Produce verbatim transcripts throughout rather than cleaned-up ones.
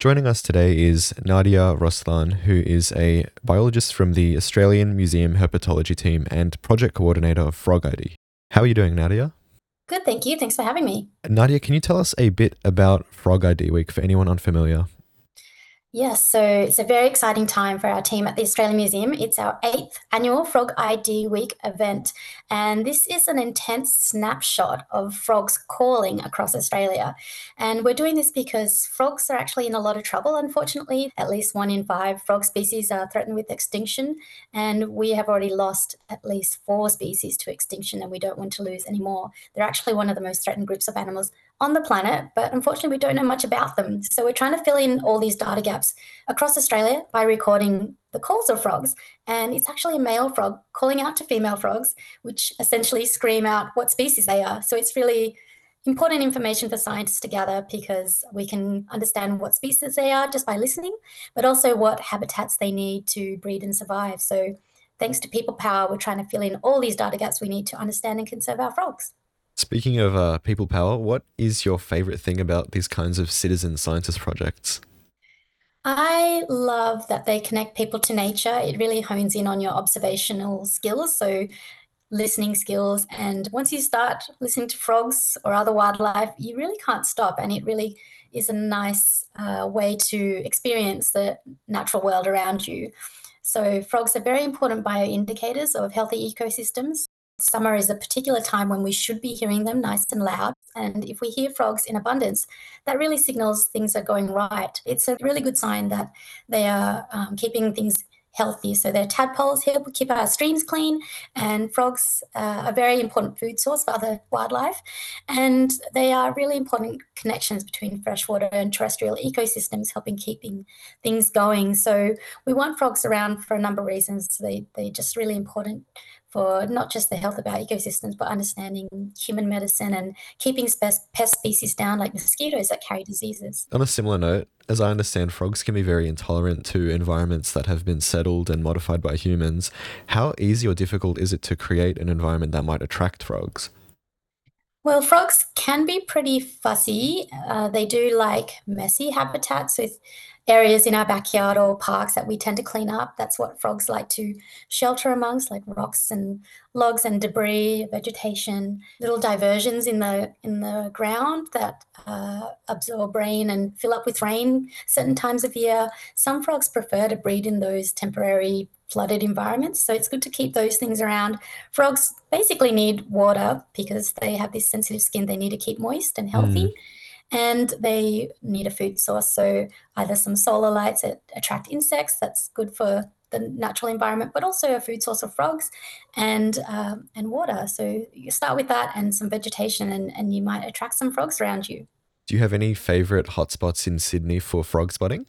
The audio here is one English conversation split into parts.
Joining us today is Nadia Roslan, who is a biologist from the Australian Museum Herpetology team and project coordinator of Frog I D. How are you doing, Nadia? Good, thank you. Thanks for having me. Nadia, can you tell us a bit about Frog I D Week for anyone unfamiliar? Yes, so it's a very exciting time for our team at the Australian Museum. It's our eighth annual Frog I D Week event, and this is an intense snapshot of frogs calling across Australia. And we're doing this because frogs are actually in a lot of trouble, unfortunately. At least one in five frog species are threatened with extinction, and we have already lost at least four species to extinction, and we don't want to lose any more. They're actually one of the most threatened groups of animals on the planet, but unfortunately, we don't know much about them. So we're trying to fill in all these data gaps across Australia by recording the calls of frogs. And it's actually a male frog calling out to female frogs, which essentially scream out what species they are. So it's really important information for scientists to gather because we can understand what species they are just by listening, but also what habitats they need to breed and survive. So thanks to people power, we're trying to fill in all these data gaps we need to understand and conserve our frogs. Speaking of uh, people power, what is your favorite thing about these kinds of citizen scientist projects? I love that they connect people to nature. It really hones in on your observational skills, so listening skills. And once you start listening to frogs or other wildlife, you really can't stop. And it really is a nice uh, way to experience the natural world around you. So, frogs are very important bioindicators of healthy ecosystems. Summer is a particular time when we should be hearing them nice and loud. And if we hear frogs in abundance, that really signals things are going right. It's a really good sign that they are um, keeping things healthy. So their tadpoles help keep our streams clean, and frogs uh, are a very important food source for other wildlife. And they are really important connections between freshwater and terrestrial ecosystems, helping keeping things going. So we want frogs around for a number of reasons. They, they're just really important for not just the health of our ecosystems, but understanding human medicine and keeping pest, pest species down, like mosquitoes that carry diseases. On a similar note, as I understand, frogs can be very intolerant to environments that have been settled and modified by humans. How easy or difficult is it to create an environment that might attract frogs? Well, frogs can be pretty fussy. Uh, they do like messy habitats with areas in our backyard or parks that we tend to clean up. That's what frogs like to shelter amongst, like rocks and logs and debris, vegetation, little diversions in the in the ground that uh, absorb rain and fill up with rain certain times of year. Some frogs prefer to breed in those temporary flooded environments, so it's good to keep those things around. Frogs basically need water because they have this sensitive skin. They need to keep moist and Hmm. healthy, and they need a food source. So either some solar lights that attract insects, that's good for the natural environment, but also a food source of frogs, and um, and water. So you start with that and some vegetation, and, and you might attract some frogs around you. Do you have any favorite hotspots in Sydney for frog spotting?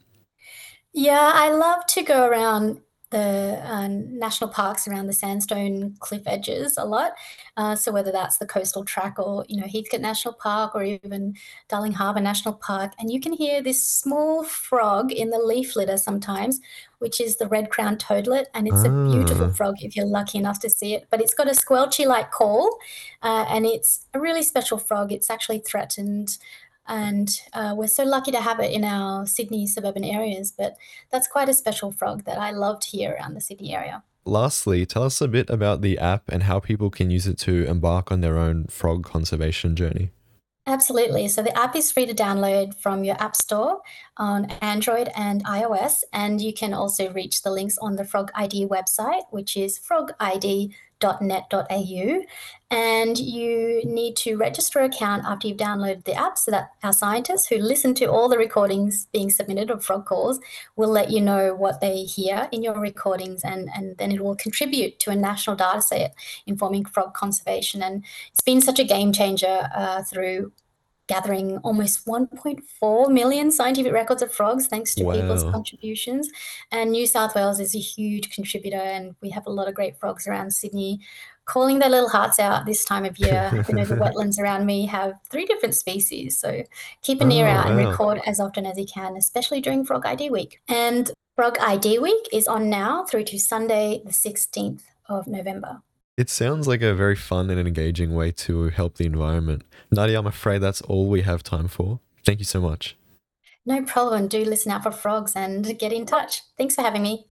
Yeah, I love to go around the uh, national parks around the sandstone cliff edges a lot. Uh, so whether that's the coastal track or you know Heathcote National Park or even Darling Harbour National Park, and you can hear this small frog in the leaf litter sometimes, which is the red-crowned toadlet, and it's a beautiful Ah. frog if you're lucky enough to see it. But it's got a squelchy-like call, uh, and it's a really special frog. It's actually threatened and uh, we're so lucky to have it in our Sydney suburban areas. But that's quite a special frog that I loved here around the Sydney area. Lastly, tell us a bit about the app and how people can use it to embark on their own frog conservation journey. Absolutely. So the app is free to download from your App Store on Android and iOS. And you can also reach the links on the Frog I D website, which is frog I D dot net dot a u. And you need to register an account after you've downloaded the app so that our scientists who listen to all the recordings being submitted of frog calls will let you know what they hear in your recordings. And, and then it will contribute to a national data set informing frog conservation. And it's been such a game changer uh, through gathering almost one point four million scientific records of frogs thanks to people's Wow. contributions. And New South Wales is a huge contributor, and we have a lot of great frogs around Sydney calling their little hearts out this time of year. You know, the wetlands around me have three different species, so keep an ear Oh, out and wow. record as often as you can, especially during Frog I D Week. And Frog I D Week is on now through to Sunday, the sixteenth of November. It sounds like a very fun and engaging way to help the environment. Nadia, I'm afraid that's all we have time for. Thank you so much. No problem. Do listen out for frogs and get in touch. Thanks for having me.